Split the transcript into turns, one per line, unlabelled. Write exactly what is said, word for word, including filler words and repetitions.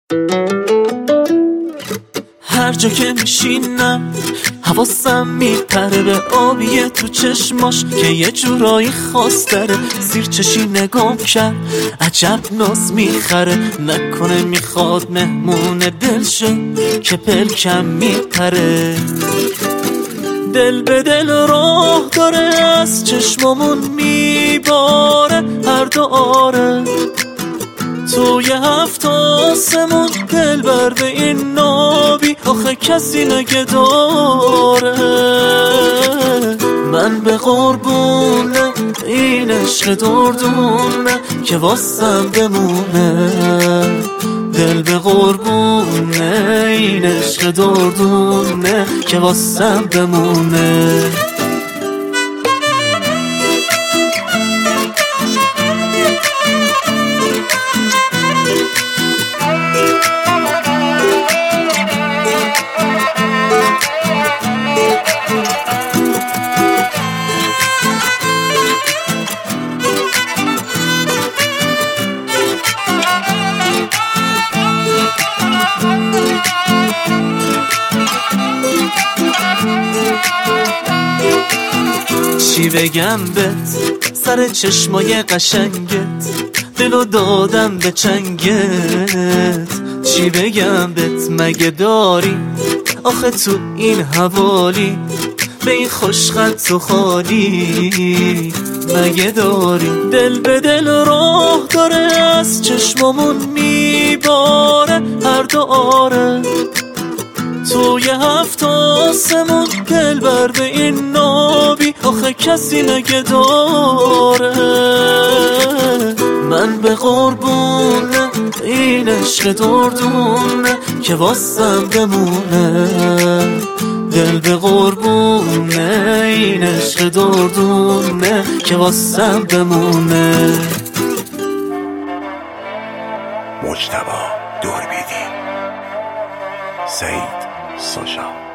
هر جا که میشینم حواسم میپره به آبیه تو چشماش که یه جورایی خاص داره. زیر چشی نگام کرد عجب ناز میخره، نکنه میخواد مهمون دل شه که پلکم میپره. دل به دل راه داره از چشمامون میباره هر دو آره. توی هفت آسمون دل بر به این نابی آخه کسی نگه داره. من به قربونه این عشق دردونه که واسم بمونه. دل به قربونه این عشق دردونه که واسم بمونه. چی بگم بهت سر چشمای قشنگت، دلو دادم به چنگت. چی بگم بهت مگه داری آخه تو این حوالی به این خوشخط و خالی مگه داری. دل به دل راه داره از چشمامون میباره هر دو آره. توی هفت آسمون دل بر به این نابی آخه کسی نگه داره. من به قربونه این عشق دردونه که واسم بمونه. دل به قربونه این عشق دردونه که واسم بمونه.
مجتبی دوربینی، سعید سوشا.